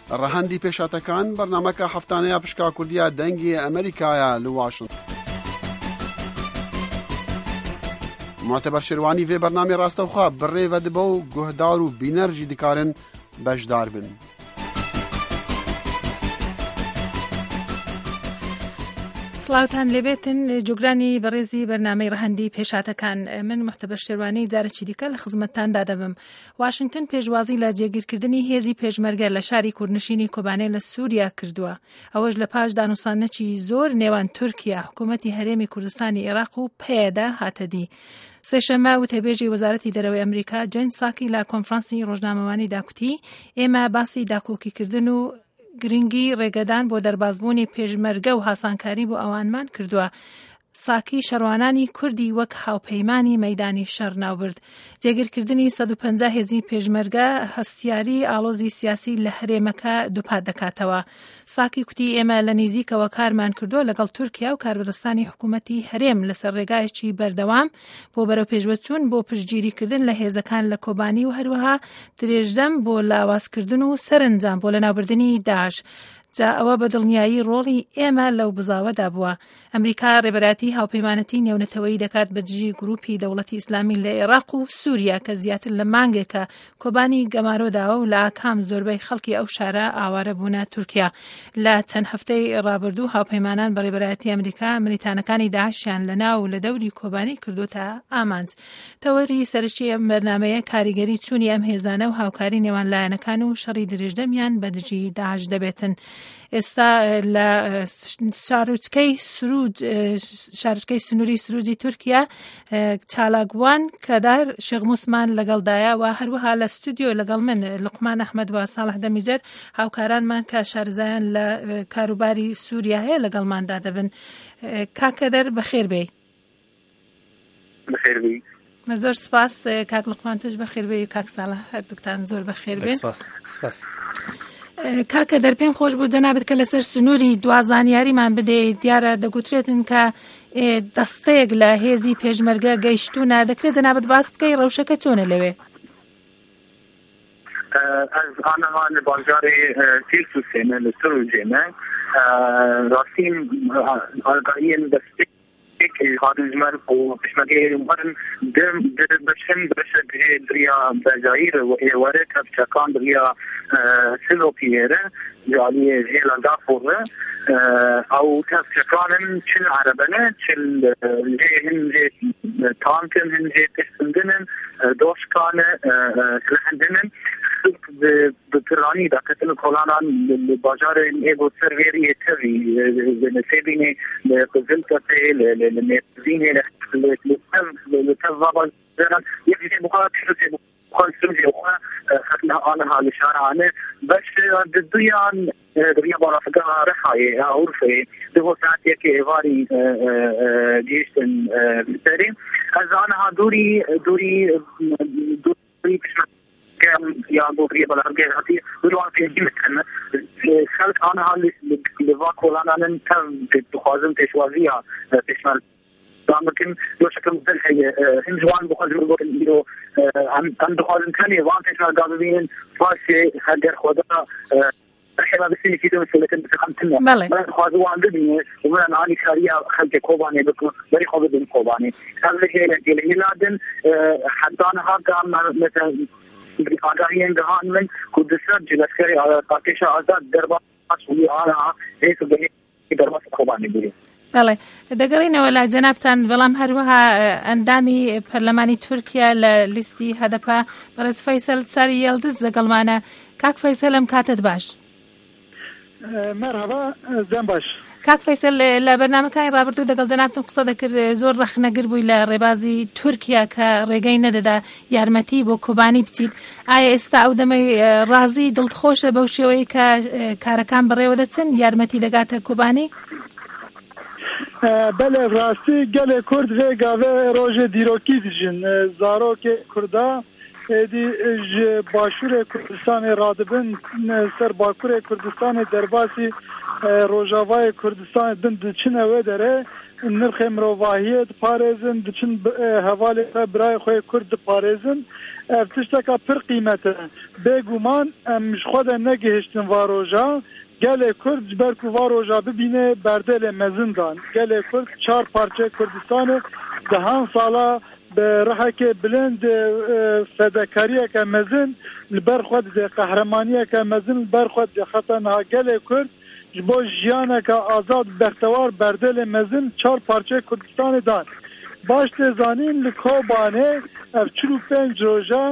ڕەهەندی پێشاتەکان بەرنامەکە هەفتانەیە پشکا کوردیە دەنگی ئەمریکایە لە واشنگتن. معتبر شێروانی vê bernamê rastewxwe bi rê vedibe û guhdar û bîner jî dikarin bejdar bin. سڵاوتان لێبێتن جوگرانی بەڕێزی بەرنامەی ڕەهەندی پێشاتەکان. من محتەبەر شێروانی جارێکی دیکە لە خزمەتتاندا دەبم. واشنگتن پێشوازی لە جێگیرکردنی هێزی پێشمەرگە لە شاری کوردنشینی کۆبانێ لە سووریا کردووە. ئەوەش لە پاش دانوسانەکی زۆر نێوان تورکیا، حکوومەتی هەرێمی کوردستانی عێراق و پێدا هاتەدی. سێشەمە وتەبێژی وەزارەتی دەرەوەی ئەمریکا جەن ساکی لە کۆنفرانسی ڕۆژنامەوانی داکوتی ئێمە باسی داکۆکیکردن و گرنگی ڕێگەدان بۆ دەربازبوونی پێشمەرگە و هاسانکاری بۆ ئەوانمان کردووە. ساکی شەڕوانانی کوردی وەک هاوپەیمانی مەیدانی شەڕ ناوبرد. جێگیرکردنی 150 هێزی پێشمەرگە هەستیاری ئاڵۆزی سیاسی لە هەرێمەکە دووپات دەکاتەوە. ساکی کوتی ئێمە لە نزیکەوە کارمان کردووە لەگەڵ تورکیا و کاربەدەستانی حکوومەتی هەرێم لەسەر ڕێگایەکی بەردەوام بۆ بەرەو پێشوەچوون بۆ پشتگیریکردن لە هێزەکان لە کۆبانی و هەروەها درێژدەم بۆ لاوازکردن و سەرنجام بۆ لەناوبردنی داعش. جا ئەوە بە دڵنیایی ڕۆڵی ئێمە لەو بزاوەدا بووە. ئەمریکا ڕێبەراتی هاوپەیمانەتی نێونەتەوەی دەکات بە دژی گروپی دەوڵەتی ئیسلامی لە عێراق و سووریا کە زیاتر لە مانگێکە کۆبانی گەمارۆداوە و لە ئاکام زۆربەی خەڵکی ئەو شارە ئاوارە بوونە تورکیا. لە چەند هەفتەی ڕابردوو هاوپەیمانان بە ڕێبەراتی ئەمریکا ملیتانەکانی داعشیان لە ناو لە دەوری کۆبانی کردوتە ئامانج. تەوەری سەرچی ئەم بەرنامەیە کاریگەری چوونی ئەم هێزانە و هاوکاری نێوان لایەنەکان و شەڕی درێژدەمیان بە دژی داعش دەبێتن. ئێستا لە شارۆچکەی سنووری سروجی تورکیا چالاگوان کەدار شێخ موسمان لەگەڵدایە و هەروەها لە ستودیۆ لەگەڵ من لوقمان ئەحمەد و ساڵح دەمیجەر هاوکارانمان کە شارزایان لە کاروباری سووریا هەیە لەگەڵماندا دەبن. کاکەدەر بەخێر بێ. بەخێر بێ. زۆر سپاس کاک لوقمان، توش بەخێر بێ و کاک ساڵح هەردووکتان زۆر بەخێر بێن. سپاس. کاکە دەرپێم خۆش بوو دەنابێت کە لەسەر سنووری دوازانیاریمان بدەیت. دیارە دەگوترێتن کە دەستەیەک لە هێزی پێشمەرگە گەیشتوونە، دەکرێت دەنابێت باس بکەی ڕەوشەکە چۆنە لەوێ؟ از آنها بازار تیرس و سینه لسروجینه راستیم آگاهی دسته که خارجمر و پشمگه مرن در بشن بشه دریا بجایر و ایواره کبچکان دریا سلو پیره جالی جیلا دافوره او کبچکانن چل عربنه چل جیهن جی تانکن هن جی تستندنن دوشکانه سلحندنن بطرانی دا کتن کلانان بازار ایگو سرویری تری نسیبینه قزلتته لميزينه لتوابا زران يجي بقى تشوفي كونسومي وخا خدنا انا لشارعنا بس الديان دريا برافقا رحاي عرفي ده ساعتي كي ايفاري جيشن بالتالي از انا دوري يا بوري بلارجي هاتي ولوان في جيمتنا خلق انا هالي لواكولانا ننتم تخوازم تشوازيها تشمال لكن لو شكل مختلف هي هنجوان بخوازم الوقت اللي عن دخوازم ثانية وان تشمال قابلين فاسي هدر خدا حما بسيني كده مسؤوليتين بتقمتنا ما خوازو عن دنيا ومن أنا شارية خلق كوباني بكم بري خوض بين كوباني هذا الشيء اللي ميلادن حتى أنا هذا مثلا آگاهی دهان من کردستان جلسکری پاکش آزاد دربار مسئولی آنها هیچ به دربار خوبانی بودیم. بله دەگەڕینەوە لە جەنابتان بەڵام هەروەها ئەندامی پەرلەمانی تورکیا لە لیستی هەدەپا بەڕێز فەیسەل ساری یەڵدز لەگەڵمانە. کاک فەیسەل ئەم کاتت باش. مرحبا زەم باش. کاک فەیسەل لە بەرنامەکانی ڕابردوو دەگەڵ جەنابتم قسە دەکرد زۆر ڕەخنەگر بووی لە ڕێبازی تورکیا کە ڕێگەی نەدەدا یارمەتی بۆ کۆبانی بچیت. ئایا ئێستا ئەو دەمەی ڕازی دڵخۆشە بەو شێوەیە کە کارەکان بەڕێوە دەچن یارمەتی دەگاتە کۆبانی؟ بله راستی گل کرد و گاوه روژ دیروکی دیجن زاروک کردا دی باشور کردستان رادبن سر باکور کردستان درباسی روژاوای کردستان دند چنه و داره نرخ مرۆڤاهیە دپارێزن دچن هەواڵێکە برای خۆی کورد دپارێزن تشتێکە پڕ قیمەتە بێگومان ئەمش خۆدا نەگەهشتن ڤارۆژە gelê Kurd ji ber ku varoja bibîne berdelê mezindan. Gelê Kurd 4 parçe Kurdistanê dehan sala bi rihekê bilind fedakariyeke mezin li ber xwe dide qehremaniyeke mezin li ber xwe dide xeta niha gelê Kurd ji bo jiyaneke azad bextewar berdelê mezin 4 parçe Kurdistanê dan. Baş tê zanîn li Kobanê ev 45 roja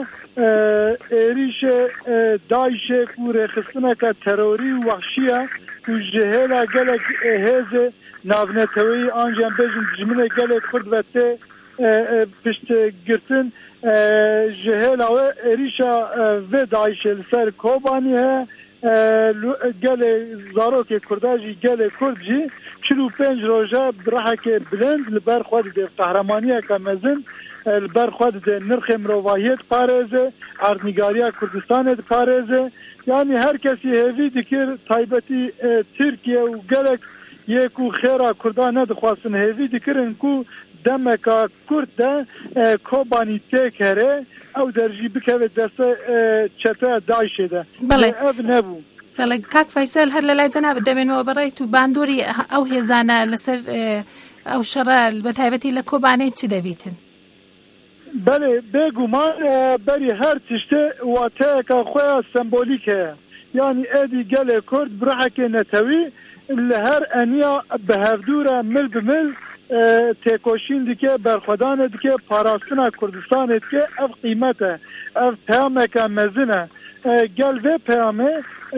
êrişê Daişê ku rêxistineke terorî û wexşî ku ji hêla gelek hêzê navnetewî an jî em bêjin dijminê gelê Kurd ve tê piştgirtin ji hêla we êrişa vê Daişê li ser Kobanî heye gelê zarokê Kurda jî gelê Kurd jî 45 roja bi rihekê bilind li ber xwe dide qehremaniyeke mezin li ber xwe dide nirxê mirovahiyê diparêze erdnîgariya Kurdistanê diparêze yani her kesî hêvî dikir taybetî Tirkiye û gelek yê ku xêra Kurda nedixwastin hêvî dikirin ku demeka Kurd de Kobanî têk here ew derjî bikeve deste çeteya Daişê de ev nebû. کاک فەیسەل هەر لە لای جەنابەت دەمێنەوە بەڕێیت و باندۆری ئەو هێزانە لەسەر ئەو شەڕە بە تایبەتی لە کۆبانەی چ دەبیتن؟ بەڵێ بێگومان بەری هەر تشتێ واتەیەکە خۆیان سمبۆلیک هەیە یانی ئێدی gelê Kurd birehekê netewî li her eniya bi hevdûre mil bi mil têkoşîn dike berxwedanê dike parastina Kurdistanê dike ev qîmet e ev peyameke mezin e gel vê peyamê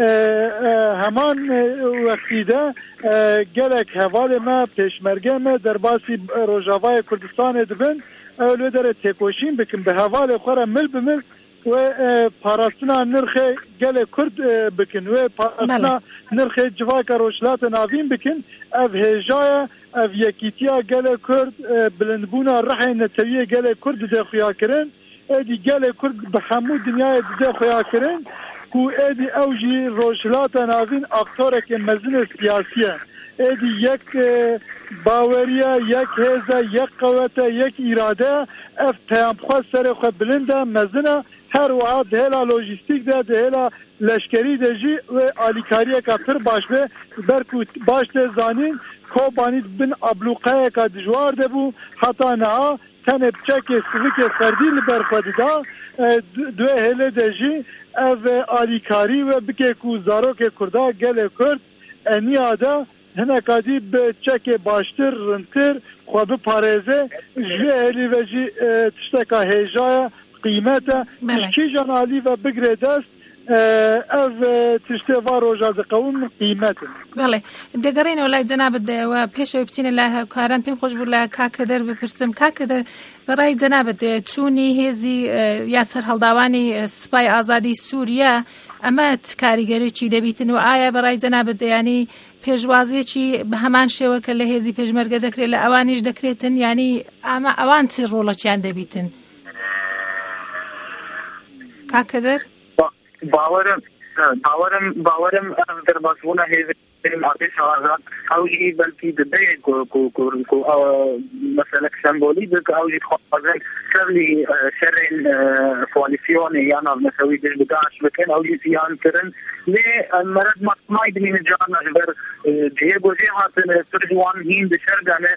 heman wextî de gelek hevalê me pêşmerge me derbasî Rojavayê Kurdistanê dibin ew lê dere têkoşîn bikin bi hevalê xwe re mil bi mil wê parastina nirxê gelê Kurd bikin wê parastina nirxê civaka rojhilatê navîn bikin ev hêjaya ev yekîtiya gelê Kurd bilindbûna rihê netewiyê gelê Kurd dide xuyakirin êdî gelê Kurd bi hemû dinyayê dide xuyakirin ku êdî ew jî rojhilata navîn aktorekê mezinê siyasî ye êdî yek baweriye yek hêze yek qewete yek îrade ev peyamxwe serê xwe bilind e mezin e her wiha dihêla lojîstîk de dihêla leşkerî de jî wê alîkariyeka pir baş be ber ku baş tê zanîn Kobanî bin ablûqeyeka dijwar de bû heta niha tenê çekê sivikê ferdî li ber xwe dida duê hêlê de jî ev alîkarî ve bike ku zarokê Kurda gelê Kurd eniya de hineka dî bi çekê baştir rintir xwe biparêze ji hêlî ve jî tişteka hêjaya qîmete kîjan alî ve bigirê dest ev tiştê va roja diqewin qîmetin. بەڵێ دەگەڕێنەوە لای جەنابەت دەوە پێشەوە بچینە لای هاوکاران پێم خۆش بوو لە کاکەدەر بپرسم کاکەدەر بەڕای جەنابەت چوونی هێزی یا سەرهەڵداوانی سوپای ئازادی سووریا ئەمە کاریگەرێکی دەبیتن و ئایا بەڕای جەنابەت ینی پێشوازیەکی بە هەمان شێوە کە لە هێزی پێشمەرگە دەکرێت لە ئەوانیش دەکرێتن ینی ئەمە ئەوان چ ڕۆڵەکیان دەبیتن کاکەدەر باورم دەرباسبوونە هێزی ئاتێش ئازاد ئەو جی بەلکی دەبێت مەسەلەک سمبۆلی بکە ئەو جی خوازن سەرلی شەرێن کۆالیسیۆنی یان ناونەسەوی دژبگاش بکەن ئەو جی زیانکردن لێ مەرەد مەسمای بنینە جانە بەر جێگۆژێ هاتن سرجوان هین دشەردانە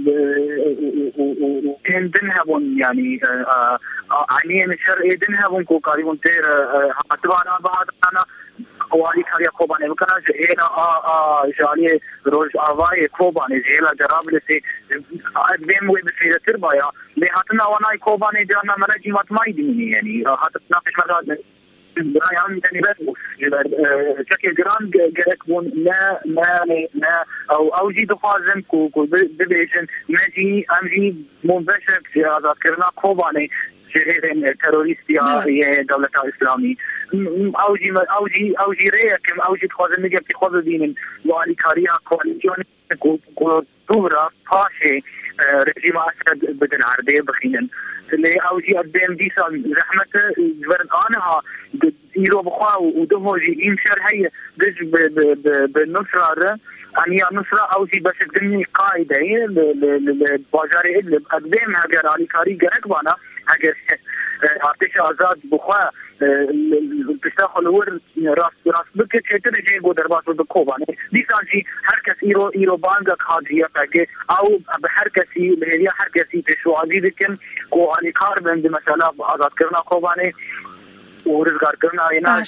هێندن هەبوون ینی عینیە شەر ئێدن هەبوون کۆکاریون تێر هاتوانە بەهاتانە قوالی کاریا Kobanê bikana ji hêla jaliyê Rojavayê Kobanê ji hêla Cerablûsê dibên wê bi fêretir baya lê hatina wanayê Kobanê cana me re jî matmayî dimînî yanî hatina pêşmerga birayان tenîbet bû ji ber çekê giran gerek bûn ne ew jî dixwazin ku bibêjin me jî em jî monbeşek ji azadkirina Kobanê ji hêzên terorîst ya dewleta İslamî ئەو جی رەیەکم ئەو جی دخوازن نگەفتی خۆ ببینن و ئالیکاریە کۆالیسیۆنی دوورە پاشێ رژیم اسد بدن عربيه بخينا اللي اوجي قدام دي زحمه جبرن انها يرو بخوا ودهوجي يمشر هي دج بالنصره يعني نصره اوجي بس الدنيا قاعده هي البازاري اللي قدام هاجر علي كاري قرقبانا هاجر ارتش ازاد بخوا بتاخذ ور راس بك تشتر جي بودرباس بالكوباني دي سانجي حركه ايرو بانجا خاجيه فاكي او بحركه اللي هي حركه تشوازي لكن كو علي كاربن مثلا ازاد كرنا كوباني ورزگار کرنا اینا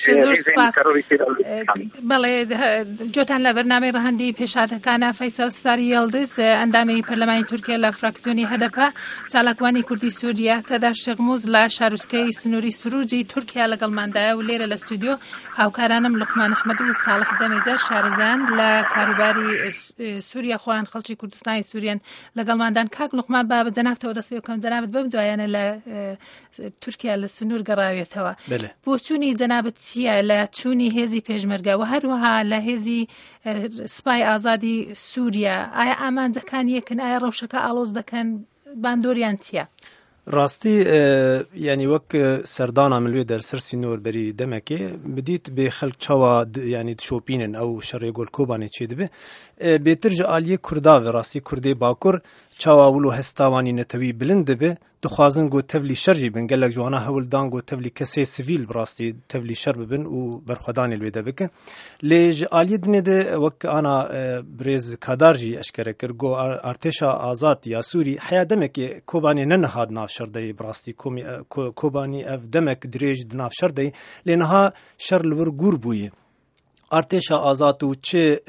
بله جوتان لبرنامه رهندی پیشاتکانه فیصل ساری یلدز اندامی پارلمانی ترکیه لفراکسیونی هدفه چالکوانی کردی سوریه که در شغموز لا شاروسکی سنوری سروجی ترکیه لگل منده و لیر الاستودیو هاوکارانم لقمان احمد و صالح دمیجر شارزان لکاروباری سوریه خوان خلچی کردستانی سوریان لگل مندن کاک لقمان باب جنابته و دست بکن جنابت ببدویانه لترکیه لسنور قراویتوا بۆچوونی جەنابەت چییە لە چوونی هێزی پێشمەرگە و هەروەها لە هێزی سپای ئازادی سووریا ئایا ئامانجەکان یەکن ئایا ڕەوشەکە ئاڵۆز دەکەن باندۆریان چییە؟ ڕاستی ینی وەک سەردانا ملوێ دەرسەر سینۆر بەری دەمەکێ بدیت بێ خەڵک چاوا ینی دشۆپینن ئەو شەڕێ گۆل کۆبانێ چێ دەبێ بێتر ji aliyê Kurdavê rastî Kurdê Bakur çawa wil û hestawanî netewî bilind dibe dixwazin got tevlî şer jî bin gelek ji wana hewildan got tevlî kesê sivîl bi rastî tevlî şer bibin û berxwedanê li wê de bikin lê ji aliyê dinê de wek ana birêz Kadar jî eşkere kir got artêşa azad ya Sûrî heya demekê Kobanî ne nihad nav şerdeyê bi rastî Kobanî ev demek dirêj di nav şerdeyê lê niha şer li wir gûr bûye artêşa azad û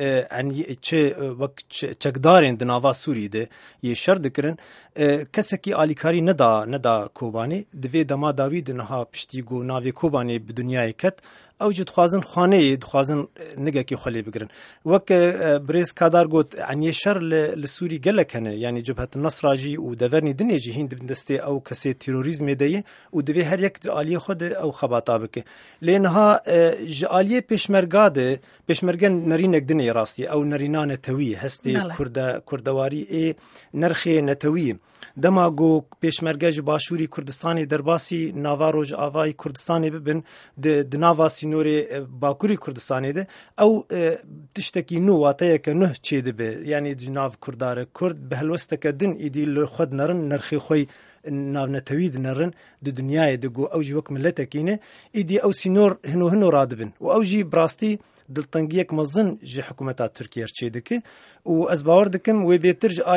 çi wek çekdarên di nava Sûrî de yê şer dikirin kesekî alîkarî neda Kobanî divê dema dawî di niha piştî got navê Kobanî bi dunyayê ket ew jî dixwazin xaneyê dixwazin nigekî xwe lê bigirin wek birêz Kadar got eniyê şer li Sûrî gelek hene yanî Cebhetin Nesra jî û devernî dinê jî hîn dibin destê ew kesê terorîzmê de ye û divê her yek ji aliyê xwe de ew xebata bike lê niha ji aliyê pêşmerga de pêşmergen nerînek dinê rastî ew nerîna netewî hestê kurdewarî ê nerxê netewî dema got pêşmerge ji Başûrî Kurdistanê derbasî nava Rojavayê Kurdistanê bibin di nava Sînorê Bakurî Kurdistanê de ew tiştekî nû wateyeke nuh çê dibe yanî ji nav Kurdare Kurd bi helwesteke din êdî li xwe dinerin nerxê xwe navnetewî dinerin di dunyayê de got ew jî wek milletekî ne êdî ew sînor hino radibin û ew jî bi rastî diltengiyek mezin ji hikûmeta Tirkiye çê dike û ez bawer dikim wê bêtir ji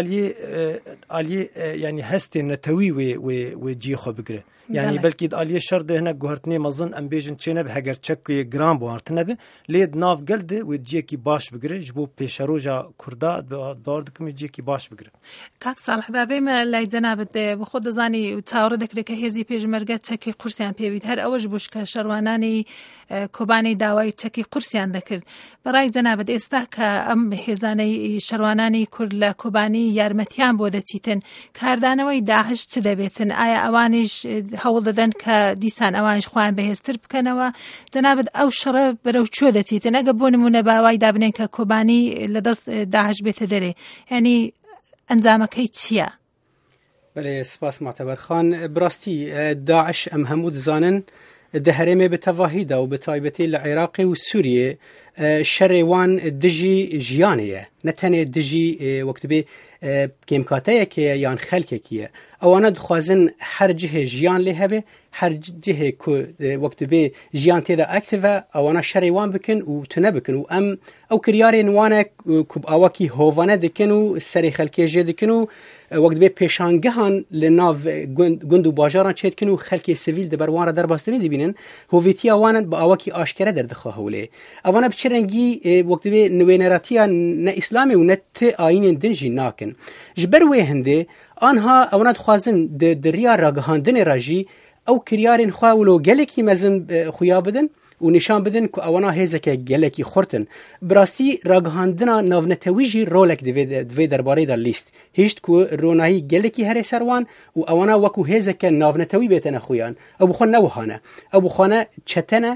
aliyê yanî hestê netewî wê ciyê xwe bigire yanî belkî di aliyê şer de hinek guhertinê mezin em bêjin çê nebe heger çekê giran bo hartine be lê di nav gel de wê ciyekî baş bigire ji bo pêşeroja Kurda bawer dikim wê ciyekî baş bigire. Kak Salih bavê me lay cenabet de bi xwe dizanî çawre dikire ke hêzî pêşmerge çekê qursiyan pêwît her ew ji bo şerwananî Kobanî dawayê çekê qursiyan dikir berayê cenabet êsta ke em hêzaneyî şerwananî Kurd li Kobanî yarmetiyan bo deçîtin kardanewayê Daeş çi debêtin aya ewanî hewl didin ke dîsan ewan ji xwe bihêztir bikenewa cenabet ew şere berew çû deçîtin ege bo nimûne bawayê dabînin ke Kobanî li dest Daeş bête derê yanî encamekî çi ye؟ بله سپاس معتبر خان براستی داعش ام همو دزانن ده هرمه به تواهی دا و به تایبتی لعراق و سوریه شروان دجی جیانیه نتنه دجی وقت به کمکاته که یان خلکه کیه اوانا دخوازن هر جه جیان لهبه هر جه وقت به جیان تیدا اکتیوه اوانا شروان بکن و تنه بکن و ام او کریار نوانه کب آواکی هوانه دکن و سری خلکه جه دکن و وقت به پیشانگهان لناو گند و باجاران چید کنو خلک سیویل ده بروان را در باسته می بینن هویتی آوانند با آواکی آشکره در دخواه هوله آوانا بچرنگی وقت به نوینراتیا نه اسلامی و نه ته آین دنجی ناکن جبروی هنده آنها آوانا خوازن ده ریا راگهاندن راجی او کریارین خواه ولو گلکی مزن خویا بدن و نشان بدن که اوانا هزکه گلکی خورتن براستی راگهاندنا ناونتویجی رولک دوی درباره در لیست هیچ که رونایی گلکی هر سروان و اوانا وکو هزکه ناونتوی بیتن خویان او بخون نوهانه او بخونه چتنه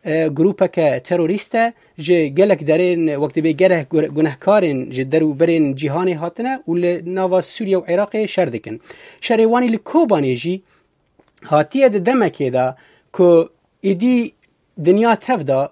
گروپك تروریسته جه گلک درین وقت به گره گناهکارن جه درو برین جهانی هاتنه و لناوا سوریا و عراق شردکن شریوانی لکوبانی جی هاتیه ده دمکه دا که ایدی دنیا تفدا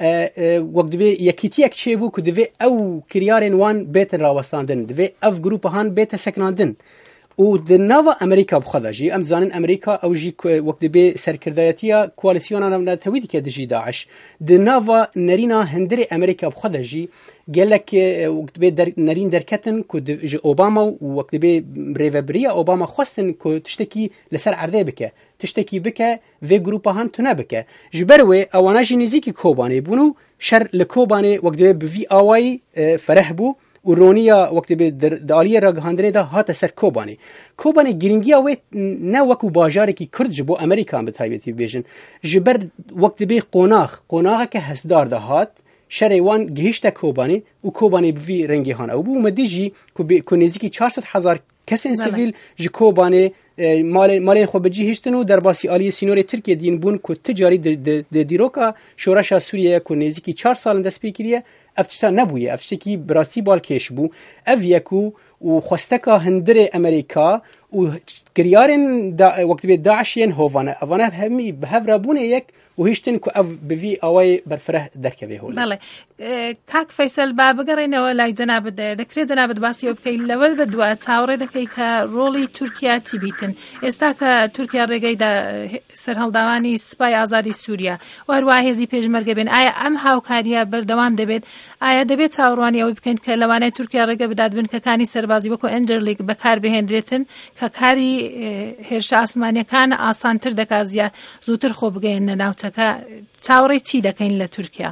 وقت به یکیتی یک چه بو که دوی او کریارن وان بیت راوستاندن دوی اف گروپ هان بیت سکناندن و د ناوا امریکا بخدا جی ام زانن امریکا او جی وقت به سرکردایتیا کوالسیونا نه توید که د جی داعش د ناوا نرینا هندری امریکا بخدا جی گلک وقت به نرین درکتن که اوباما وقت به ریوبریا اوباما خواستن که تشتکی لسر عرضه بکه تشتکی بکه و گروپ هان تونه بکه جبروی اوانا جی نزیکی کوبانی بونو شر لکوبانی وقت به وی آوای فرح بو و رونیا وقت به دالیه را گهاندنه دا هات سر کوبانی گرینگی اوی نه وکو باجاره کی کرد جبو امریکا به تایبتی بیجن جبر وقت به قوناغ که حسدار دا هات شریوان گهشت کوبانی و کوبانی بوی رنگی هان او بو مدیجی که نزیکی 400,000 کسین سیویل جی کوبانی مال خو بجی هشتنو در باسی عالی سینور ترکیه دین بون کو تجاری د دیروکا شورش سوریه کو نزیکی 4 سال دست پیکریه افتشتا نبویه افتشکی براستی بالکش بو اویکو و خواستکا هندر امریکا و گریارن وقت به داعشین هوانه اوانه همی به هفرابونه یک و هیشتن که او بوی آوای برفره درکوی هوله بله کاک فیصل با بگرین لای جناب دکری جناب باسی بکی لول بدو تاوره دکی که رولی ترکیه چی بیتن استا که ترکیه رگی دا سرحال دوانی سپای آزادی سوریا و هروهزی پیشمرگه بین آیا ام هاوکاریا بردوام دبید آیا دبید تاوروانی او بکن که لوانه ترکیه رگی بداد بین که کانی سربازی بکو انجرلیگ بکار بهندریتن که کاری هرش آسمانی کان آسانتر دکازیا زودتر خوب گین ناوچه که تاوری چی دکین لترکیه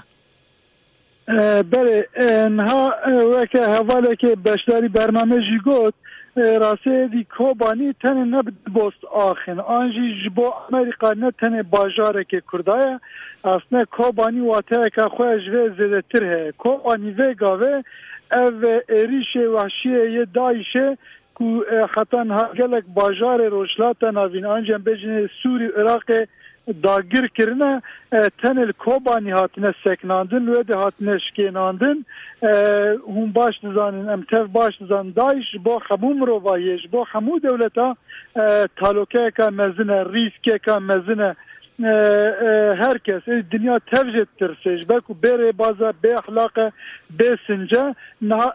بله انها وکه حواله که بشداری برنامه جی گوت راسه دی کوبانی تنه نبد بوست آخن آنجی جبو امریکا نه تنه باجاره که کردایه اصلا کوبانی واته که خواه جوه زده تره کوبانی وگاوه او ایریش وحشیه یه دایشه که حتی انها گلک باجار روشلاتا ناوین آنجم بجنه سوری عراق داگیر کرنه تنل کوبانی هاتنه سکناندن و ده هاتنه شکناندن هم باش دزانن امتف باش دزان دایش با خموم رو وایش با خمو دولتا تالوکه که مزنه ریسکه که مزنه هر کس دنیا تفجد ترسش بلکو بره بازا به اخلاق به سنجه نه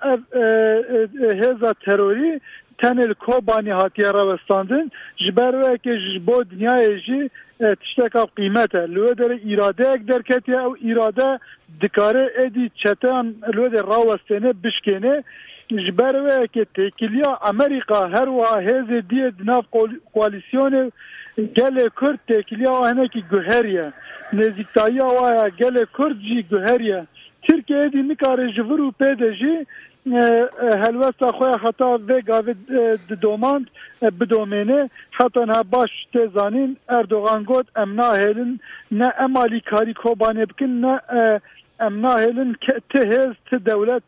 هزا تروری تنل کوبانی هاتی روستاندن جبروه که جبو دنیای جی تشتکا قیمته لو در اراده اک درکتی او اراده دکاره ادی چتان لو در راوستنه بشکنه جبروه که تکیلیا امریکا هر واحد دی دناف کوalisyonu گل کرد تکیلیا وانه کی گوهریه نزیکتایا وایا گل کرد جی گوهریه ترکیه دی میکاره جورو پیدجی هلوستا خواه خطا و گاوه دوماند بدومینه حتی نه باش تزانین اردوغان گوت امنا هلن نه امالی کاری کوبانه بکن نه امنا هلن تهز دولت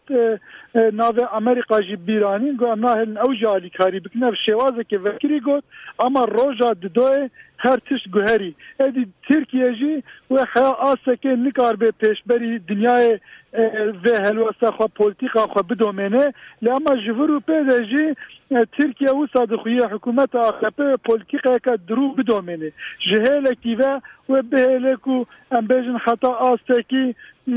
ناو امریکا جی بیرانین گو امنا هلن او جالی کاری بکنه و شوازه که وکری گوت اما روژا ددوه هر تشت گوهری ادی ترکیه جی و حیا آسه که نکار به پیشبری دنیای و هلوستا خوا پولیتیکا خوا بدومینه لما جورو پیده جی ترکیه و صادقیه حکومت آخپه پولیتیکا که درو بدومینه جهلکی و بهلکو ام بیجن خطا آسته کی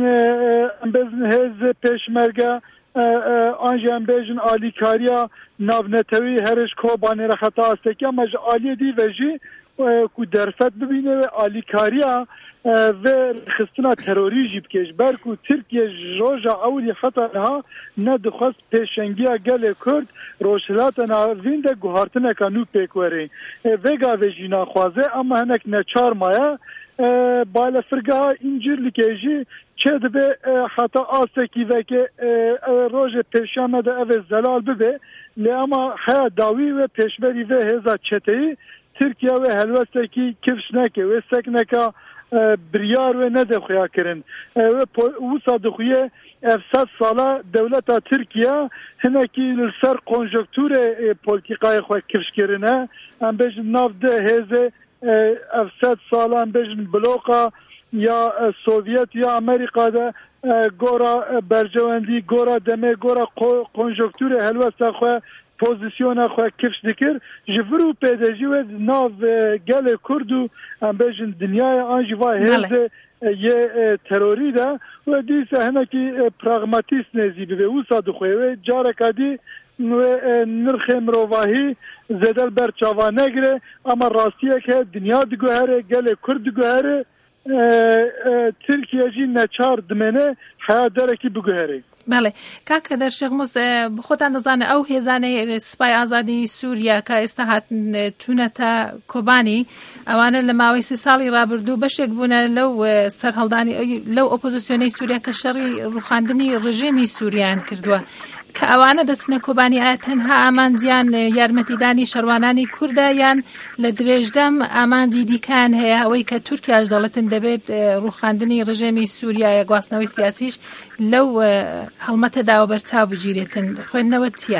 ام بیجن هز پیشمرگه آنجا ام بیجن آلیکاریا ناونتوی هرش کوبانه را خطا آسته کی اما آلی دی وجی کو درفت ببینه و آلیکاریا و خستنا تروری جیب کش برکو ترکیه روژا اولی خطرها ندخواست پیشنگی گل کرد روشلات ناوین ده گوهارتنه کانو پیکوره وگا و جینا خوازه اما هنک نچار مایا بالا فرگاه اینجور لکیجی چه دبه حتی آسکی وکه روژ پیشانه ده او زلال ببه لیاما حیا داوی و پیشبری و هزا چتهی ترکیه و هلوسته کی کفش نکه و سک نکه بریار و نده خویا کرن و صادقیه افساد سالا دولتا ترکیه هنکی سر کنجکتور پولیتیکای خواه کفش کرنه هم بجن ناف ده هزه افساد سالا هم بجن بلوکا یا سوویت یا امریکا ده گورا برجواندی گورا دمه گورا کنجکتور هلوستا خو پوزیسیون خو کفش دکر جفرو پیداجی و ناو گل کردو ام بجن دنیای آنجی و هزه یه تروری ده و دیسه همه که پراغماتیست نزی به او صادخوی و جارکادی نرخ مروواهی زدل بر چاوا نگره اما راستیه که دنیا دگوهره گل کرد دگوهره ترکیه جی نچار دمنه حیات داره که بگوهره. بله کاکە دەرشێغموز خۆتان دەزانێت ئەو هێزانەی سوپای ئازادی سووریا کە ئێستا هاتونەتە کۆبانی ئەوانە لە ماوەی 30 ساڵی ڕابردوو بەشێک بوونە لەو سەرهەڵدانی لەو ئۆپۆزیسیۆنەی سووریا کە شەڕی ڕوخاندنی ڕژێمی سووریان کردووە کە ئەوانە دەچنە کۆبانی ئایا تەنها ئامانجیان یارمەتیدانی شەروانانی کووردە یان لە درێژدەم ئامانجی دیکان هەیە ئەوەی کە تورکیاش دەڵێتن دەبێت ڕوخاندنی ڕژێمی سووریایە گواستنەوەی سیاسیش لەو هەڵمەتەدا بەرچاو بگیرێتن خوێندنەوە چییە؟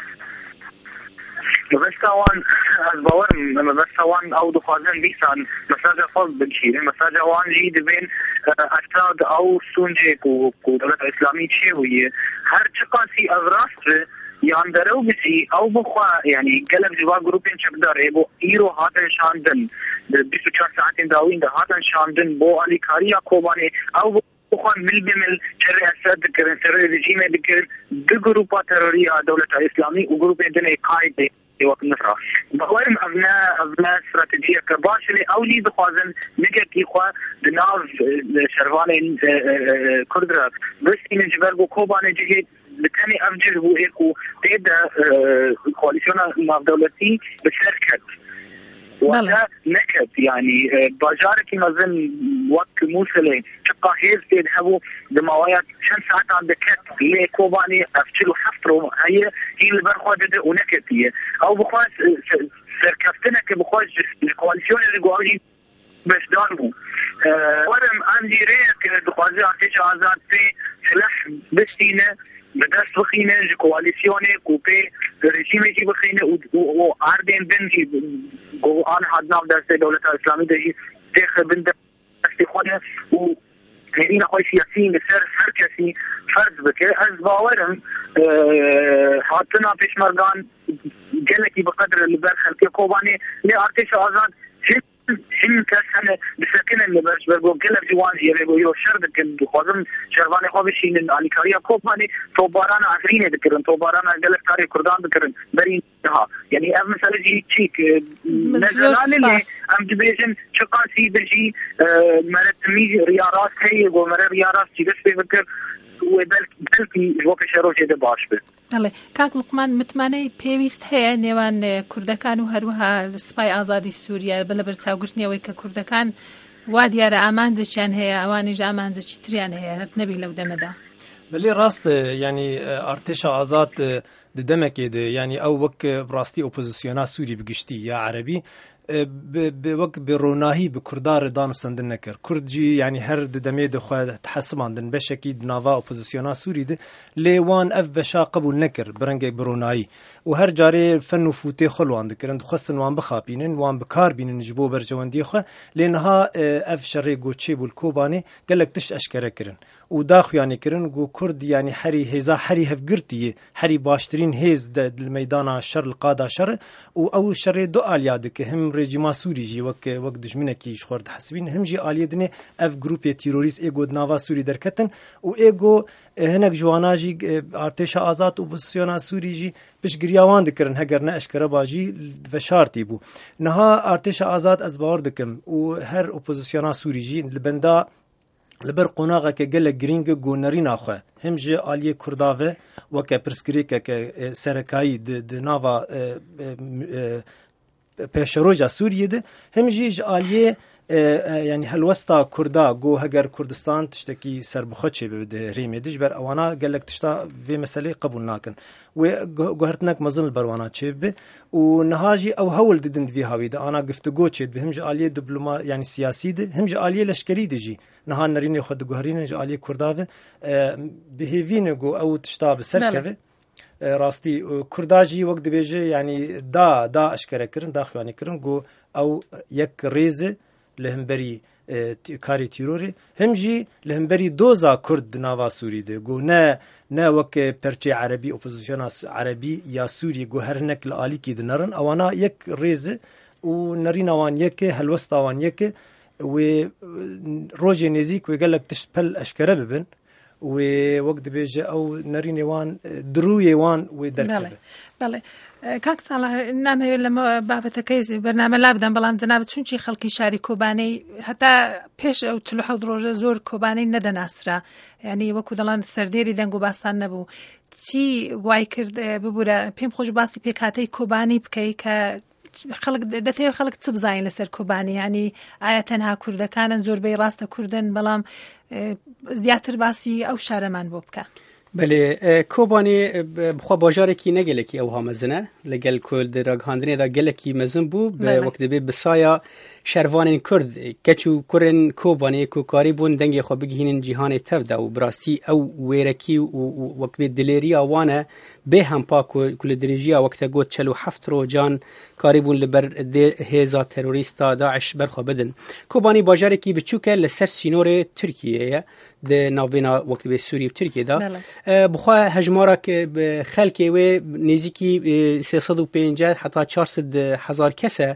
بەستاوان ئەس باوەرم بەستاوان ئەو دخوازن بیسان مەساجە فەڵ بگیرن مەساجە ئەوانجی دەبێن ئەستاد ئەو سونجێک و دەوڵەتە ئیسلامی چێ بوویە هەر چ قاسی ئەڤ ڕاست یان دەرەو بچی ئەو بخوا یعنی گەلک جووا گروپێن چەکدارێ بۆ ئیرۆ هاتن شاندن 24 ساعتên dawîn de hatin şandin bo alîkariya Kobanê ew بخوان مل بمل شر اسد dikirin şerê rejîmê dikirin di grupa teroriya dewleta îslamî û grupên dinê Kaîdê wek Misra bawerim ev ne stratejiyeke baş lê ew jî dixwazin nigekî xwe di nav şervanên Kurd re bistînin ji ber ku Kobanê cihê li tenê ev cih bû ê ku tê de koalîsyona navdewletî bi ser ket ولا نكت يعني بجارك مثلا وقت موصله تبقى هيز تذهبوا دمويات شن ساعات عند كت ليه كوباني افتلوا حفروا هي اللي برخوده ونكتيه او بخواس سركفتنا كبخواس الكواليسيون اللي قاعدين بس دانو ورم عندي ريك دخوازي عطيش عزاد في سلاح بستينه بدست بخینه جو کوalisyone کوپه رژیمی کی بخینه و اردن بنجی گو آن حدناف دست دولت اسلامی دهی تخ بند دست خونه و هدینا خوی سیاسی بسر هر کسی فرض بکه از باورم حاطنا پیشمردان جلکی بقدر لبر خلقی کوبانی لی ارتش آزاد هم كسنة بسكن اللي برش برجو كلف جوان يبغوا يوشر دكن خازم شربان خوابشين الاليكاريا كوباني توباران عفرين دكرن توباران جلف تاري كردان دكرن برين ها يعني أهم مثال جي تشيك نزلان اللي أم جبيجن شقاسي بجي مرتمي ريارات هي ومر ريارات جلس بفكر وبلكي جوك شروجي ده باش به بله کاک لقمان متمانەی پێویست هەیە نێوان کوردەکان و هەروەها سوپای ئازادی سووریا بە لە بەرچاوگرتنیەوەی کە کوردەکان وا دیارە ئامانجێکیان هەیە ئەوانیش ئامانجێکی تریان هەیە نەبی لەو دەمەدا بەڵێ ڕاست ینی ئارتێشە ئازاد دەمەکێ ینی ئەو وەک ڕاستی ئۆپۆزیسیۆنا سووری بگشتی یا عەرەبی وەک بێڕۆناهی بە کوردار دانوسەندن نەکرد کوردجی ینی هەر دەمێ دەخوا تحەسماندن بەشێکی ناوا ئۆپۆزیسیۆنا سووری د لێوان ئەف بەشا قبول نەکرد بەرەنگێک بڕۆنایی و هەر جارێ فەن و فوتێ خۆڵوان دەکردن دخواستن وان بخاپینن وان بکار بینن ji بۆ بەرژەوەندی خۆ لێنها ئەف شەڕێ گۆچێ بوو کۆبانێ gelek tişt eşkere kirin û daxuyanê kirin got Kurd yanî herî hêza herî hevgirtiyê herî baştirîn hêz de li meydana şer li qada şer û ew şerê du aliya dike him rejîma Sûrî jî wek dijminekî ji xwe dihesibîn him jî aliyê dinê ev grupê terorîst ê got nava Sûrî derketin û ê got hinek jiwana jî artêşa azad û opozisyona Sûrî jî piştgiriya wan dikirin heger ne eşkereba jî veşartî bû niha artêşa azad ez bawer dikim û her opozisyona Sûrî jî li benda li ber qonaxeke gelek girîng gonерîna xwe him ji aliyê Kurda ve weke pirsgirêkeke serekayî di nava pêşeroja Sûriyê de him jî ji aliyê yani helwesta Kurda got heger Kurdistan tiştekî serbixwe çêbe di herêmê de ji ber ewana gelek tişta vê meselê qebûl nakin wê guhertinek mezin li ber wana çêbe û niha jî ew hewl didin di vê havî de ana giftigo çêd bi him ji aliyê diploma yani siyasî de him ji aliyê leşkerî de jî niha nerînê xwe diguherînin ji aliyê Kurda ve bihêvîne got ew tişta bi ser keve rastî Kurda jî wek dibêje yani da eşkere kirin da xweyanî kirin got ew yek rêze لهمبری کاری تیروری هم جی لهمبری دوزا کرد ناوا سوری ده گو نه وک پرچه عربی اپوزیسیون عربی یا سوری گو هر نک لالی کی دنرن اوانا یک ریز و نرین اوان یک هلوست اوان یک و روج نزیک و گلک تشپل اشکره ببن و وقت بیجه او نرین وان دروی وان و درکبه بله کاک صالح نامه لما بابت کیس برنامه لابدن بلان جناب چونچی خلقی شاری کوبانی حتی پیش او تلوح دروژه زور کوبانی ندن اسرا یعنی وکو دلان سردیری دنگو باستان نبو چی وای کرد ببوره پیم خوش باسی پیکاتی کوبانی بکی که خلق دەتەوێت خەڵک چ بزانین لەسەر کوبانی ینی ئایا تەنها کوردەکانن زۆربەی ڕاستە کوردن بەڵام زیاتر باسی ئەو شارەمان بۆ بکە بله کوبانی بخوا باجارێکی نەگەلێکی ئەو هامەزنە لەگەل کوردراگەاندنێدا گەلێکی مەزن بوو بە وەک دەبێت بسایە شەروانین کورد کەچ و کوڕن کۆبانەیە کوکاری بوون دەنگی خۆ بگهینن جیهانی تەفدا و براستی ئەو وێرەکی و وەک بێت دلێری ئەوانە بێ هەمپا کولە درێژیە وەکتە گوت 47 ڕۆژان کاری بوون لەبەر هێزا تەرۆریستا داعش بەرخۆ بدن کوبانی باجارێکی بچووکە لەسەر سینۆرێ تورکیەیە د ناوبینا وەک بێ سووری و تورکیەدا بخوا هەژمارە خەلکێ وێ نێزیکی 350 حتا 400,000 کەسە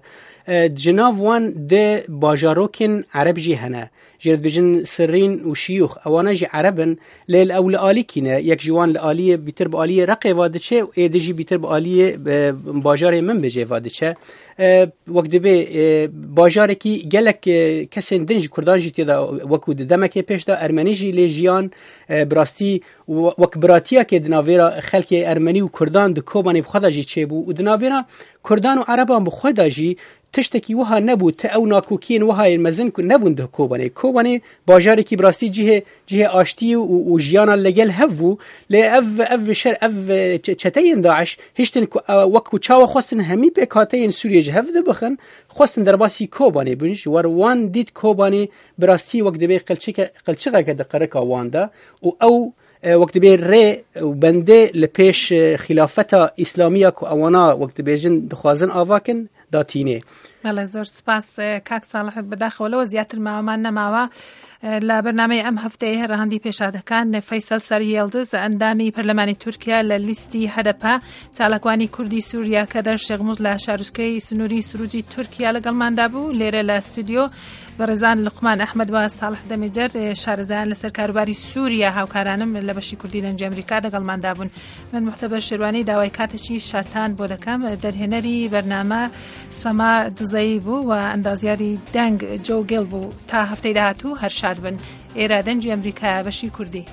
جناv وان د باجاروکن عرب جی هنه جرد بجن سرین و شیوخ اوانا جی عربن لیل او لآلی کینه یک جوان لآلی بیتر با آلی رقی واده چه و ایده جی بیتر با آلی باجار من بجه واده چه وقت به باجاره کی گلک کسین دنج کردان جی تیدا وکو دمکه پیش دا ارمنی جی لیجیان براستی وک براتیا که دناویرا خلک ارمنی و کردان د کوبانی بخدا جی چه بو و دناویرا کردان و عربان بخدا جی تشتکی وها نبود تا او ناکوکین وها مزن کو نبوند کوبانی باجاری کی براستی جهه آشتی و جیانا لگل هفو ل اف شر اف چتین داعش هشتن وکو چاو خواستن همی بکاتین سوریه جهف ده بخن خواستن در باسی کوبانی بنج ور وان دید کوبانی براستی وقت به قلچقه که دقرک واندا او وقت به ری و بنده لپیش خلافت اسلامیه کو اوانا وقت بیجن دخوازن آواکن داتینه بله زۆر سپاس کاک ساڵح بەداخەوەلەوە زیاتر ماوەمان نەماوە لە بەرنامەی ئەم هەفتەیە ڕەهەندی پێشادەکان فەیسەل سەریێڵدز ئەندامی پەرلەمانی تورکیا لە لیستی هەدەپا چالاکوانی کوردی سووریا کە دەرشێغموز لە شارۆچکەی سنووری سروجی تورکیا لەگەڵماندا بوو لێرە لە ستودیۆ بەڕێزان لقمان ئەحمەد و ساڵح دەمێجەر شارەزایان لەسەر کاروباری سووریا هاوکارانم لە بەشی کوردی لەنجی ئەمریکا دەگەڵماندا بوون من محتەبە شێروانی داوای کاتێکی شاتان بۆ دەکەم دەرهێنەری بەرنامە سەما دزەی بوو و ئەندازیاری دەنگ جۆ گێڵ بوو تا هەفتەی داهاتوو هەر شاد بن ئێرە دەنجی ئەمریکا بەشی کوردی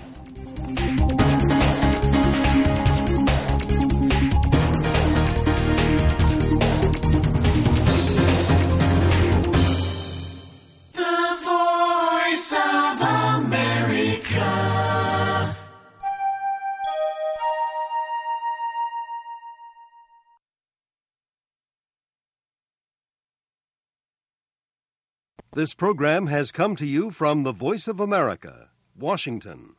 This program has come to you from the Voice of America, Washington.